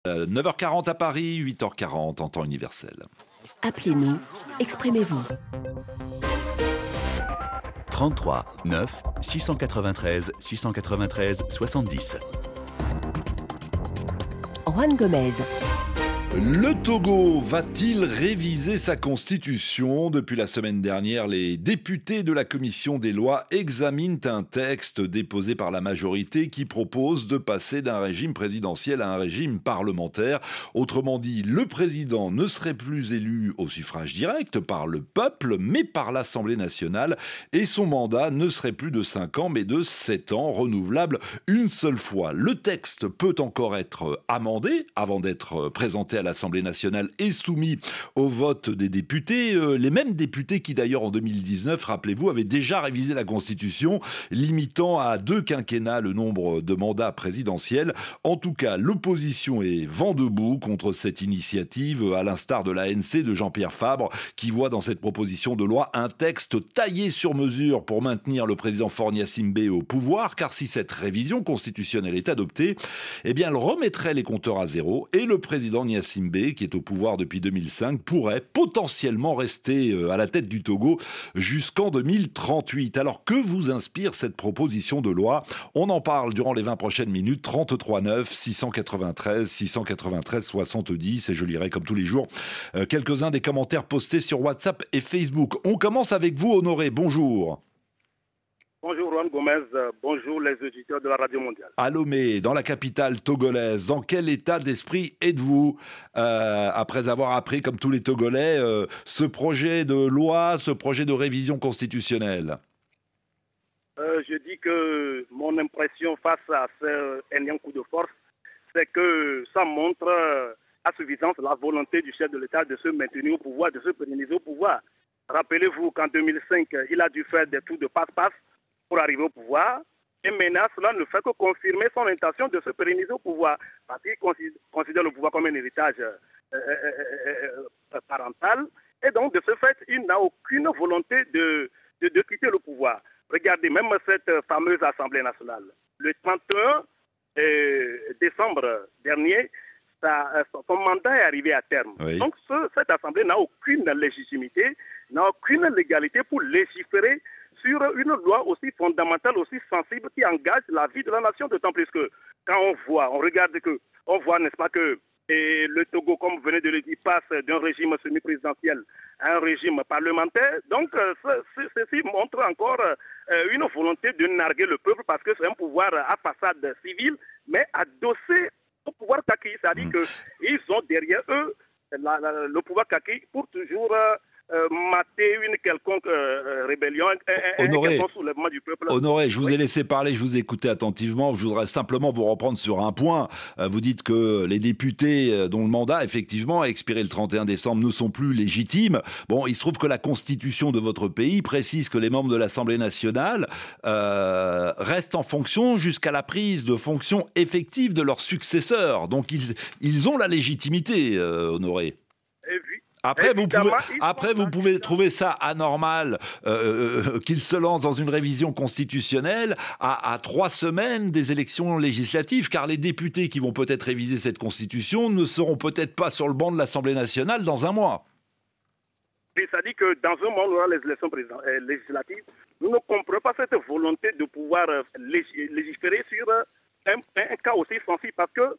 9h40 à Paris, 8h40 en temps universel. Appelez-nous, exprimez-vous. 33 9 693 693 70. Juan Gomez. Le Togo va-t-il réviser sa constitution ? Depuis la semaine dernière, les députés de la commission des lois examinent un texte déposé par la majorité qui propose de passer d'un régime présidentiel à un régime parlementaire. Autrement dit, le président ne serait plus élu au suffrage direct par le peuple, mais par l'Assemblée nationale, et son mandat ne serait plus de 5 ans, mais de 7 ans, renouvelable une seule fois. Le texte peut encore être amendé avant d'être présenté à l'Assemblée nationale et soumis au vote des députés. Les mêmes députés qui d'ailleurs en 2019, rappelez-vous, avaient déjà révisé la Constitution, limitant à 2 quinquennats le nombre de mandats présidentiels. En tout cas, l'opposition est vent debout contre cette initiative, à l'instar de l'ANC de Jean-Pierre Fabre, qui voit dans cette proposition de loi un texte taillé sur mesure pour maintenir le président Faure Gnassingbé au pouvoir, car si cette révision constitutionnelle est adoptée, eh bien elle remettrait les compteurs à zéro et le président Gnassingbé, qui est au pouvoir depuis 2005, pourrait potentiellement rester à la tête du Togo jusqu'en 2038. Alors que vous inspire cette proposition de loi ? On en parle durant les 20 prochaines minutes. 33 9 693 693 70 et je lirai comme tous les jours quelques-uns des commentaires postés sur WhatsApp et Facebook. On commence avec vous, Honoré. Bonjour. Bonjour Juan Gomez, bonjour les auditeurs de la Radio Mondiale. À Lomé, dans la capitale togolaise, dans quel état d'esprit êtes-vous après avoir appris, comme tous les Togolais, ce projet de loi, ce projet de révision constitutionnelle ? Je dis que mon impression face à ce énième coup de force, c'est que ça montre à suffisance la volonté du chef de l'État de se maintenir au pouvoir, de se pérenniser au pouvoir. Rappelez-vous qu'en 2005, il a dû faire des tours de passe-passe pour arriver au pouvoir. Et maintenant, cela ne fait que confirmer son intention de se pérenniser au pouvoir. Parce qu'il considère le pouvoir comme un héritage parental. Et donc, de ce fait, il n'a aucune volonté de quitter le pouvoir. Regardez, même cette fameuse Assemblée nationale. Le 31 décembre dernier, son mandat est arrivé à terme. Oui. Donc, cette Assemblée n'a aucune légitimité, n'a aucune légalité pour légiférer sur une loi aussi fondamentale, aussi sensible, qui engage la vie de la nation, d'autant plus que quand on voit, n'est-ce pas, que le Togo, comme vous venez de le dire, passe d'un régime semi-présidentiel à un régime parlementaire. Donc, ceci montre encore une volonté de narguer le peuple, parce que c'est un pouvoir à façade civile, mais adossé au pouvoir kaki. C'est-à-dire qu'ils ont derrière eux le pouvoir kaki pour toujours mater une quelconque rébellion, un quelconque soulèvement du peuple. Honoré, je vous ai laissé parler, je vous ai écouté attentivement. Je voudrais simplement vous reprendre sur un point. Vous dites que les députés dont le mandat, effectivement, a expiré le 31 décembre ne sont plus légitimes. Bon, il se trouve que la Constitution de votre pays précise que les membres de l'Assemblée nationale restent en fonction jusqu'à la prise de fonction effective de leurs successeurs. Donc, ils ont la légitimité, Honoré. Après, vous pouvez trouver ça anormal qu'il se lance dans une révision constitutionnelle à 3 semaines des élections législatives, car les députés qui vont peut-être réviser cette constitution ne seront peut-être pas sur le banc de l'Assemblée nationale dans un mois. Et ça dit que dans un mois, on aura les élections législatives. Nous ne comprenons pas cette volonté de pouvoir légiférer sur un cas aussi sensible, parce que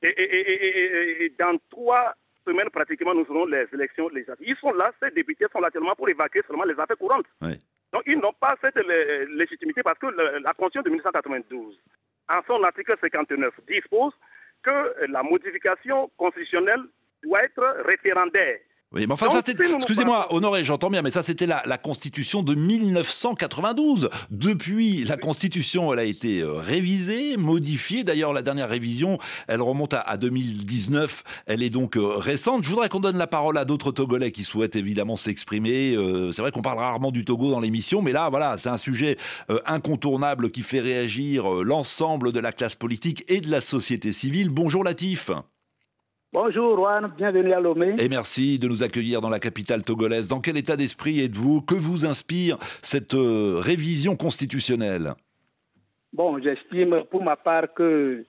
dans 3 semaines, pratiquement, nous aurons les élections législatives. Ils sont là, ces députés sont là seulement pour évacuer seulement les affaires courantes. Oui. Donc, ils n'ont pas cette légitimité, parce que la Constitution de 1992, en son article 59, dispose que la modification constitutionnelle doit être référendaire. Oui, mais enfin, excusez-moi, Honoré, j'entends bien, mais ça, c'était la Constitution de 1992. Depuis, la Constitution, elle a été révisée, modifiée. D'ailleurs, la dernière révision, elle remonte à 2019. Elle est donc récente. Je voudrais qu'on donne la parole à d'autres Togolais qui souhaitent évidemment s'exprimer. C'est vrai qu'on parle rarement du Togo dans l'émission, mais là, voilà, c'est un sujet incontournable qui fait réagir l'ensemble de la classe politique et de la société civile. Bonjour Latif. Bonjour Juan, bienvenue à Lomé. Et merci de nous accueillir dans la capitale togolaise. Dans quel état d'esprit êtes-vous ? Que vous inspire cette révision constitutionnelle ? Bon, j'estime pour ma part que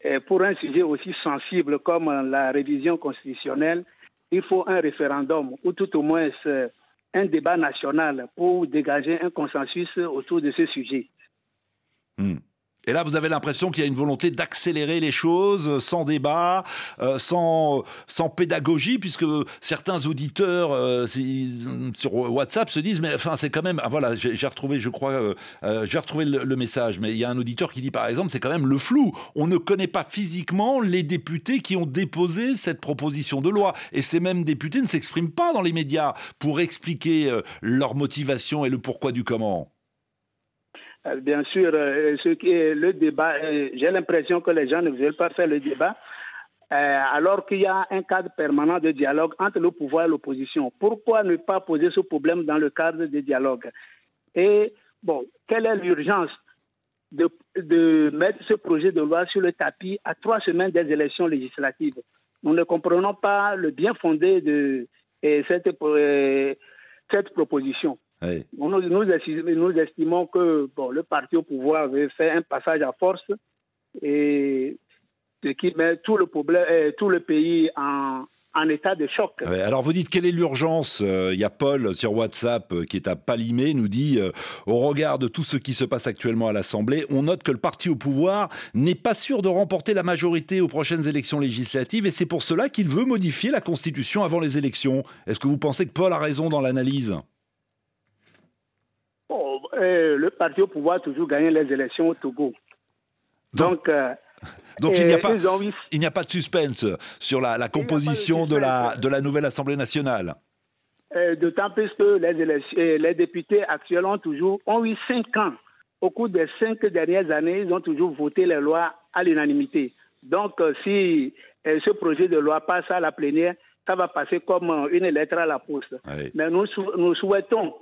pour un sujet aussi sensible comme la révision constitutionnelle, il faut un référendum ou tout au moins un débat national pour dégager un consensus autour de ce sujet. Et là, vous avez l'impression qu'il y a une volonté d'accélérer les choses sans débat, sans pédagogie, puisque certains auditeurs sur WhatsApp se disent, mais enfin, c'est quand même... Ah, voilà, j'ai retrouvé, je crois, j'ai retrouvé le message, mais il y a un auditeur qui dit, par exemple, c'est quand même le flou. On ne connaît pas physiquement les députés qui ont déposé cette proposition de loi. Et ces mêmes députés ne s'expriment pas dans les médias pour expliquer leur motivation et le pourquoi du comment. Bien sûr, ce qui est le débat, j'ai l'impression que les gens ne veulent pas faire le débat, alors qu'il y a un cadre permanent de dialogue entre le pouvoir et l'opposition. Pourquoi ne pas poser ce problème dans le cadre de dialogue? Et bon, quelle est l'urgence de mettre ce projet de loi sur le tapis à 3 semaines des élections législatives? Nous ne comprenons pas le bien fondé de cette proposition. Oui. Nous estimons que le parti au pouvoir avait fait un passage à force et ce qui met tout le pays en état de choc. Ouais, alors vous dites quelle est l'urgence? Il y a Paul sur WhatsApp qui est à Palimé, nous dit au regard de tout ce qui se passe actuellement à l'Assemblée, on note que le parti au pouvoir n'est pas sûr de remporter la majorité aux prochaines élections législatives et c'est pour cela qu'il veut modifier la Constitution avant les élections. Est-ce que vous pensez que Paul a raison dans l'analyse? Le parti au pouvoir a toujours gagné les élections au Togo. Donc il n'y a pas de suspense sur la composition de la nouvelle Assemblée nationale. D'autant plus que les députés actuels ont eu 5 ans. Au cours des 5 dernières années, ils ont toujours voté les lois à l'unanimité. Donc si ce projet de loi passe à la plénière, ça va passer comme une lettre à la poste. Oui. Mais nous souhaitons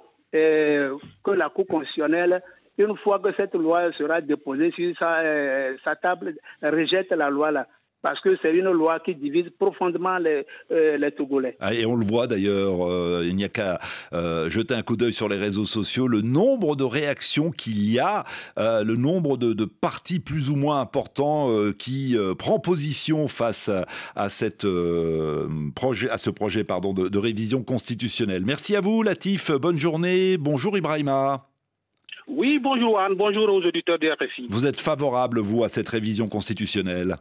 que la Cour constitutionnelle, une fois que cette loi sera déposée sur sa table, rejette la loi là. Parce que c'est une loi qui divise profondément les Togolais. Ah, et on le voit d'ailleurs, il n'y a qu'à jeter un coup d'œil sur les réseaux sociaux, le nombre de réactions qu'il y a, le nombre de partis plus ou moins importants qui prend position face à ce projet de révision constitutionnelle. Merci à vous Latif, bonne journée, bonjour Ibrahima. Oui, bonjour Anne, bonjour aux auditeurs de RFI. Vous êtes favorable, vous, à cette révision constitutionnelle?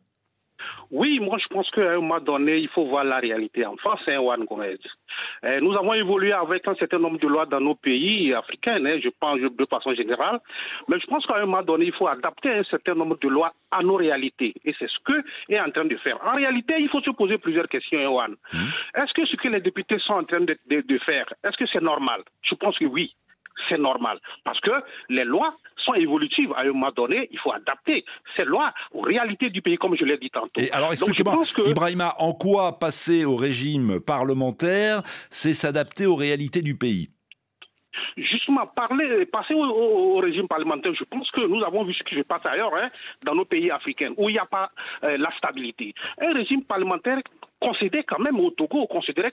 Oui, moi je pense qu'à un moment donné, il faut voir la réalité en face, Juan Gomez. Nous avons évolué avec un certain nombre de lois dans nos pays africains, je pense de façon générale, mais je pense qu'à un moment donné, il faut adapter un certain nombre de lois à nos réalités. Et c'est ce qu'est en train de faire. En réalité, il faut se poser plusieurs questions, Juan. Est-ce que ce que les députés sont en train de faire, est-ce que c'est normal? Je pense que oui. C'est normal, parce que les lois sont évolutives. À un moment donné, il faut adapter ces lois aux réalités du pays, comme je l'ai dit tantôt. Et alors, expliquez-moi, Ibrahima, en quoi passer au régime parlementaire, c'est s'adapter aux réalités du pays? Justement, passer au régime parlementaire, je pense que nous avons vu ce qui se passe ailleurs, dans nos pays africains, où il n'y a pas la stabilité. Un régime parlementaire considérait quand même au Togo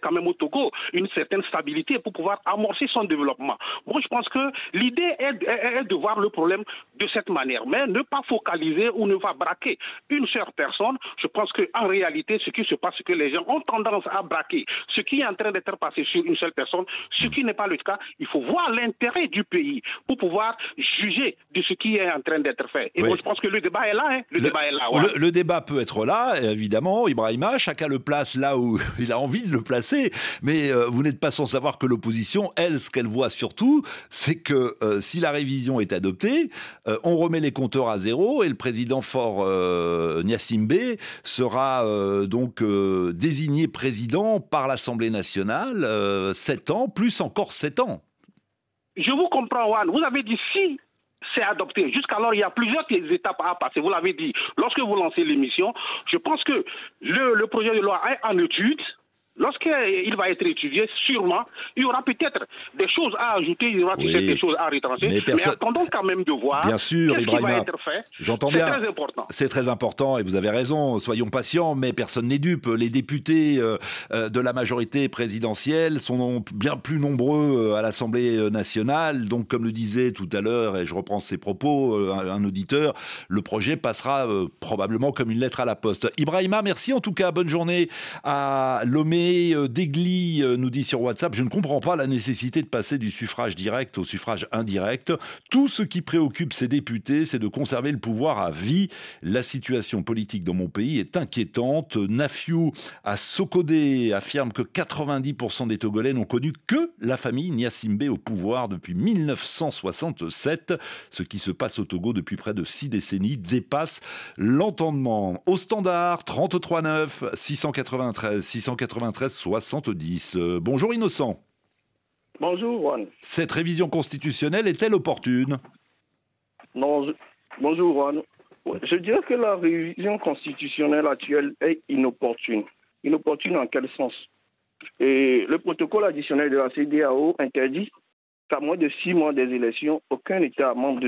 une certaine stabilité pour pouvoir amorcer son développement. Moi, je pense que l'idée est de voir le problème de cette manière, mais ne pas focaliser ou ne pas braquer une seule personne. Je pense qu'en réalité, ce qui se passe, c'est que les gens ont tendance à braquer ce qui est en train d'être passé sur une seule personne, ce qui n'est pas le cas. Il faut voir l'intérêt du pays pour pouvoir juger de ce qui est en train d'être fait. Et moi, je pense que le débat est là. Le débat peut être là, évidemment, Ibrahima, chacun le place là où il a envie de le placer, mais vous n'êtes pas sans savoir que l'opposition, elle, ce qu'elle voit surtout, c'est que si la révision est adoptée, on remet les compteurs à zéro et le président Faure Gnassingbé sera donc désigné président par l'Assemblée nationale 7 ans, plus encore 7 ans. Je vous comprends, Juan. Vous avez dit si c'est adopté. Jusqu'alors, il y a plusieurs étapes à passer. Vous l'avez dit. Lorsque vous lancez l'émission, je pense que le projet de loi est en étude. Lorsqu'il va être étudié, sûrement, il y aura peut-être des choses à ajouter, il y aura des choses à retrancher. Mais attendons quand même de voir bien sûr, ce qui va être fait. J'entends bien. C'est très important. C'est très important et vous avez raison, soyons patients, mais personne n'est dupe. Les députés de la majorité présidentielle sont bien plus nombreux à l'Assemblée nationale. Donc, comme le disait tout à l'heure, et je reprends ses propos, un auditeur, le projet passera probablement comme une lettre à la poste. Ibrahima, merci en tout cas. Bonne journée à Lomé. Degli nous dit sur WhatsApp: je ne comprends pas la nécessité de passer du suffrage direct au suffrage indirect. Tout ce qui préoccupe ces députés, c'est de conserver le pouvoir à vie. La situation politique dans mon pays est inquiétante. Nafiou à Sokodé affirme que 90% des Togolais n'ont connu que la famille Gnassingbé au pouvoir depuis 1967. Ce qui se passe au Togo depuis près de 6 décennies dépasse l'entendement. Au standard, 33 9 693 70. Bonjour Innocent. Bonjour Juan. Cette révision constitutionnelle est-elle opportune? Non, bonjour Juan. Je dirais que la révision constitutionnelle actuelle est inopportune. Inopportune en quel sens? Et le protocole additionnel de la CEDEAO interdit qu'à moins de 6 mois des élections, aucun État membre de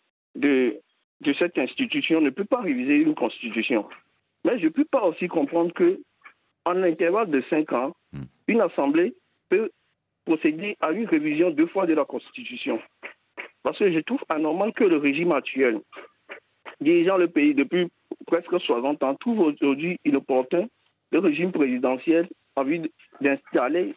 cette institution ne peut pas réviser une constitution. Mais je ne peux pas aussi comprendre que en intervalle de 5 ans, une assemblée peut procéder à une révision 2 fois de la Constitution. Parce que je trouve anormal que le régime actuel, dirigeant le pays depuis presque 60 ans, trouve aujourd'hui inopportun le régime présidentiel en vue d'installer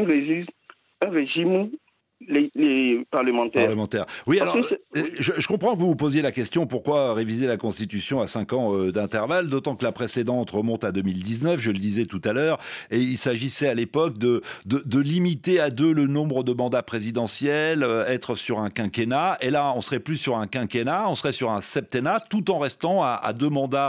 un régime les parlementaires. Oui, alors, je comprends que vous vous posiez la question pourquoi réviser la Constitution à 5 ans d'intervalle, d'autant que la précédente remonte à 2019, je le disais tout à l'heure, et il s'agissait à l'époque de limiter à 2 le nombre de mandats présidentiels, être sur un quinquennat, et là on serait plus sur un quinquennat, on serait sur un septennat, tout en restant à 2 mandats,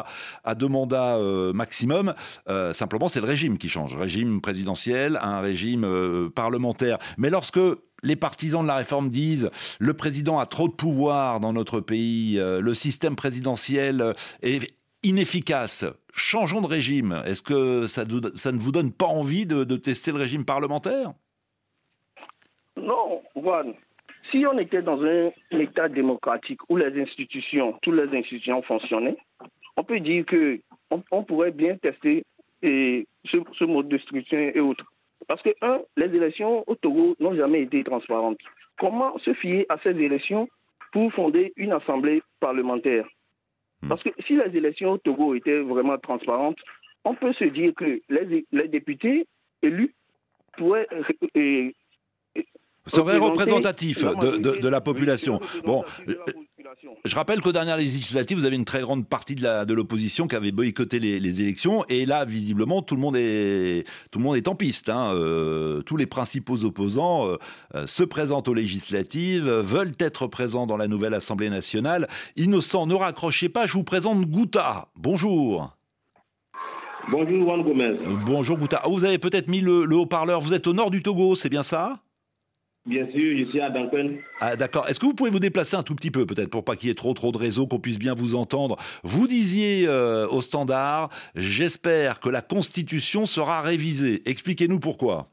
maximum. Simplement c'est le régime qui change, régime présidentiel, un régime parlementaire. Mais lorsque les partisans de la réforme disent le président a trop de pouvoir dans notre pays, le système présidentiel est inefficace, changeons de régime. Est-ce que ça ne vous donne pas envie de tester le régime parlementaire? Non, Juan. Si on était dans un État démocratique où toutes les institutions fonctionnaient, on peut dire qu'on pourrait bien tester ce mode de scrutin et autres. Parce que, les élections au Togo n'ont jamais été transparentes. Comment se fier à ces élections pour fonder une assemblée parlementaire? Parce que si les élections au Togo étaient vraiment transparentes, on peut se dire que les députés élus pourraient seraient représentatifs de la population. Bon, je rappelle qu'aux dernières législatives, vous avez une très grande partie de l'opposition qui avait boycotté les élections, et là, visiblement, tout le monde est en piste. Tous les principaux opposants se présentent aux législatives, veulent être présents dans la nouvelle Assemblée nationale. Innocent, ne raccrochez pas, je vous présente Gouta. Bonjour. Bonjour, Juan Gomez. Bonjour, Gouta. Vous avez peut-être mis le haut-parleur. Vous êtes au nord du Togo, c'est bien ça? Bien sûr, je suis à Duncan. Ah, d'accord. Est-ce que vous pouvez vous déplacer un tout petit peu, peut-être, pour pas qu'il y ait trop de réseau, qu'on puisse bien vous entendre? Vous disiez au standard, j'espère que la Constitution sera révisée. Expliquez-nous pourquoi.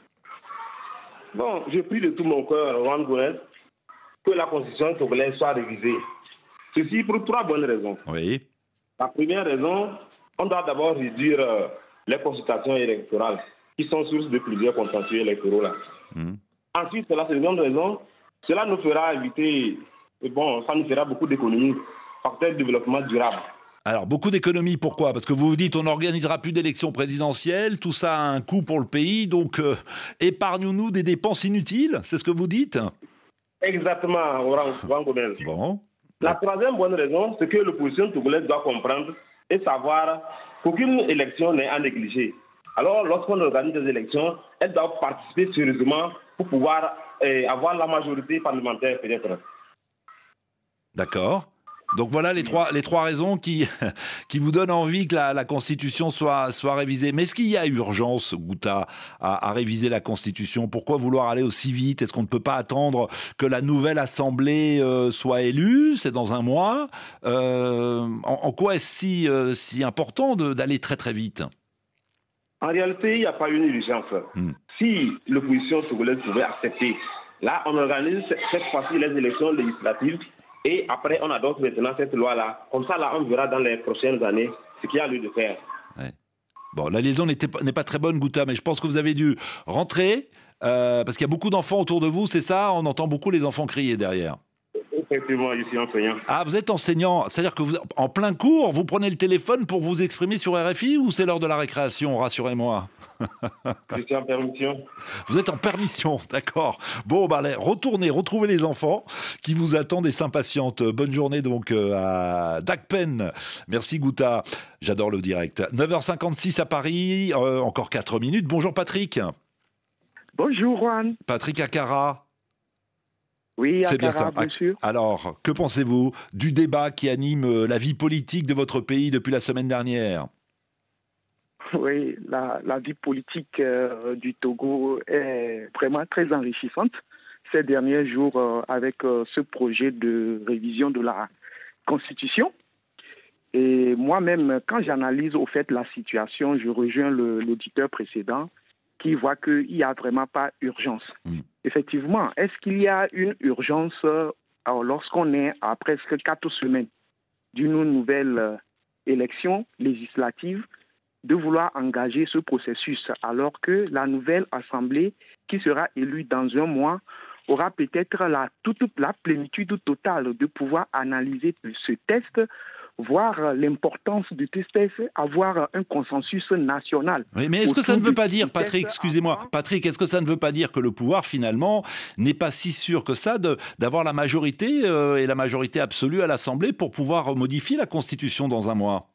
Bon, je prie de tout mon cœur, Juan Gomez, que la Constitution togolaise soit révisée. Ceci pour 3 bonnes raisons. Oui. La première raison, on doit d'abord réduire les consultations électorales, qui sont source de plusieurs contentieux électoraux là. Ensuite, la seconde raison, cela nous fera éviter, ça nous fera beaucoup d'économies, facteur de développement durable. Alors, beaucoup d'économies, pourquoi? Parce que vous vous dites, on n'organisera plus d'élections présidentielles, tout ça a un coût pour le pays, donc épargnons-nous des dépenses inutiles, c'est ce que vous dites? Exactement, Juan Gomez. Bon. La troisième bonne raison, c'est que l'opposition togolaise doit comprendre et savoir qu'aucune élection n'est à négliger. Alors, lorsqu'on organise des élections, elles doivent participer sérieusement pour pouvoir avoir la majorité parlementaire, peut-être. D'accord. Donc voilà les trois raisons qui vous donnent envie que la Constitution soit révisée. Mais est-ce qu'il y a urgence, Gouta, à réviser la Constitution? Pourquoi vouloir aller aussi vite? Est-ce qu'on ne peut pas attendre que la nouvelle Assemblée soit élue? C'est dans 1 mois. En quoi est-ce si important d'aller très très vite? En réalité, il n'y a pas une urgence. Si l'opposition togolaise pouvait accepter, là, on organise cette fois-ci les élections législatives et après, on adopte maintenant cette loi-là. Comme ça, là, on verra dans les prochaines années ce qu'il y a lieu de faire. Ouais. Bon, la liaison n'est pas très bonne, Gouta, mais je pense que vous avez dû rentrer parce qu'il y a beaucoup d'enfants autour de vous, c'est ça? On entend beaucoup les enfants crier derrière. Effectivement, je suis enseignant. Ah, vous êtes enseignant, c'est-à-dire que vous, en plein cours, vous prenez le téléphone pour vous exprimer sur RFI ou c'est l'heure de la récréation? Rassurez-moi. Je suis en permission. Vous êtes en permission, d'accord. Bon, allez, retournez, retrouvez les enfants qui vous attendent et s'impatientent. Bonne journée donc à Dagpen. Merci Gouta, j'adore le direct. 9h56 à Paris, encore 4 minutes. Bonjour Patrick. Bonjour Juan. Patrick Akara. Oui, c'est bien ça. Bien sûr. Alors, que pensez-vous du débat qui anime la vie politique de votre pays depuis la semaine dernière? Oui, la vie politique du Togo est vraiment très enrichissante ces derniers jours avec ce projet de révision de la Constitution. Et moi-même, quand j'analyse au fait la situation, je rejoins l'auditeur précédent qui voit qu'il n'y a vraiment pas urgence. Effectivement, est-ce qu'il y a une urgence lorsqu'on est à presque 4 semaines d'une nouvelle élection législative de vouloir engager ce processus alors que la nouvelle Assemblée qui sera élue dans un mois aura peut-être toute la plénitude totale de pouvoir analyser ce texte, voir l'importance du texte, avoir un consensus national. Oui, mais est-ce que ça ne veut pas dire, Patrick, excusez-moi, Patrick, est-ce que ça ne veut pas dire que le pouvoir, finalement, n'est pas si sûr que ça d'avoir la majorité et la majorité absolue à l'Assemblée pour pouvoir modifier la Constitution dans un mois?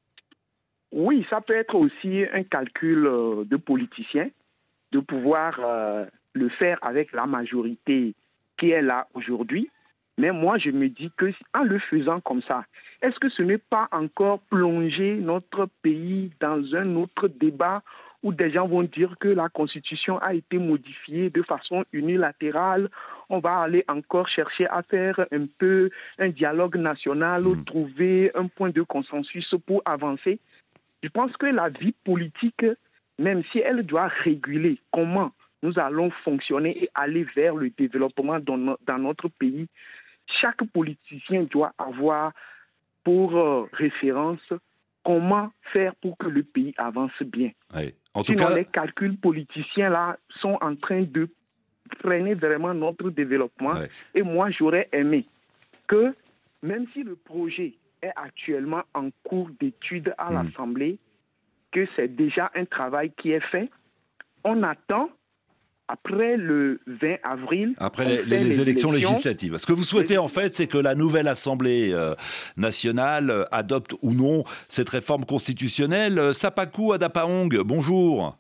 Oui, ça peut être aussi un calcul de politicien, de pouvoir le faire avec la majorité qui est là aujourd'hui. Mais moi, je me dis qu'en le faisant comme ça, est-ce que ce n'est pas encore plonger notre pays dans un autre débat où des gens vont dire que la Constitution a été modifiée de façon unilatérale? On va aller encore chercher à faire un peu un dialogue national, trouver un point de consensus pour avancer. Je pense que la vie politique, même si elle doit réguler comment nous allons fonctionner et aller vers le développement dans notre pays, chaque politicien doit avoir pour référence comment faire pour que le pays avance bien. Oui. Sinon, les calculs politiciens là sont en train de freiner vraiment notre développement. Oui. Et moi, j'aurais aimé que, même si le projet est actuellement en cours d'étude à l'Assemblée, que c'est déjà un travail qui est fait, on attend après le 20 avril... Après les élections législatives. Ce que vous souhaitez, en fait, c'est que la nouvelle Assemblée nationale adopte ou non cette réforme constitutionnelle. Sapakou Adapaong, bonjour.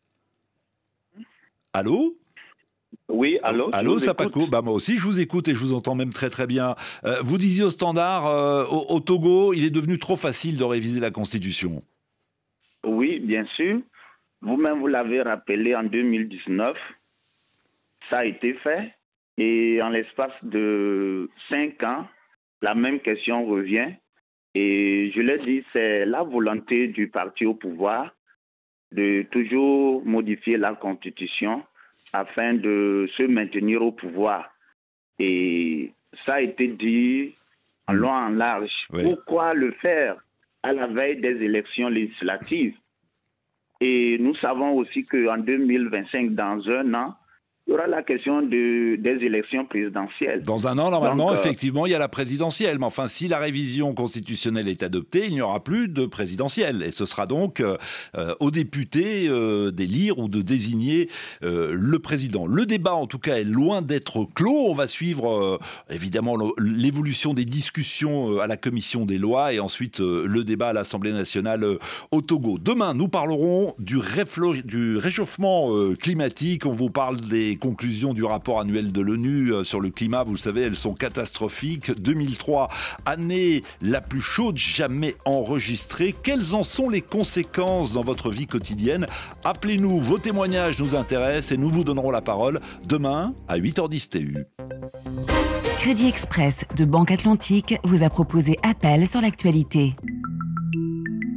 Allô? Oui, allô. Allô, Sapakou. Moi aussi, je vous écoute et je vous entends même très très bien. Vous disiez au Standard, au Togo, il est devenu trop facile de réviser la Constitution. Oui, bien sûr. Vous-même, vous l'avez rappelé en 2019, ça a été fait. Et en l'espace de 5 ans, la même question revient. Et je l'ai dit, c'est la volonté du parti au pouvoir de toujours modifier la Constitution afin de se maintenir au pouvoir. Et ça a été dit en long en large. Oui. Pourquoi le faire à la veille des élections législatives? Et nous savons aussi qu'en 2025, dans un an, il y aura la question des élections présidentielles. Dans un an, normalement, effectivement, il y a la présidentielle. Mais enfin, si la révision constitutionnelle est adoptée, il n'y aura plus de présidentielle. Et ce sera donc aux députés d'élire ou de désigner le président. Le débat, en tout cas, est loin d'être clos. On va suivre, évidemment, l'évolution des discussions à la commission des lois et ensuite le débat à l'Assemblée nationale au Togo. Demain, nous parlerons du réchauffement climatique. On vous parle des conclusions du rapport annuel de l'ONU sur le climat. Vous le savez, elles sont catastrophiques. 2003, année la plus chaude jamais enregistrée. Quelles en sont les conséquences dans votre vie quotidienne? Appelez-nous, vos témoignages nous intéressent et nous vous donnerons la parole demain à 8h10 TU. Crédit Express de Banque Atlantique vous a proposé Appel sur l'actualité.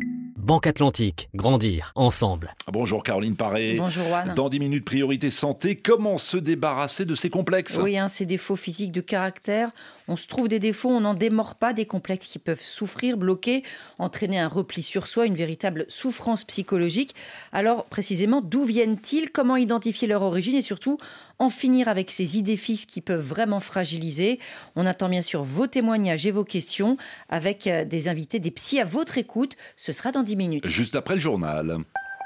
Banque Atlantique, grandir ensemble. Bonjour Caroline Paré. Bonjour Juan. Dans 10 minutes, priorité santé, comment se débarrasser de ces complexes ? Oui, ces défauts physiques de caractère. On se trouve des défauts, on n'en démord pas, des complexes qui peuvent souffrir, bloquer, entraîner un repli sur soi, une véritable souffrance psychologique. Alors précisément, d'où viennent-ils ? Comment identifier leur origine et surtout en finir avec ces idées fixes qui peuvent vraiment fragiliser ? On attend bien sûr vos témoignages et vos questions avec des invités, des psys à votre écoute. Ce sera dans 10 minutes. Juste après le journal.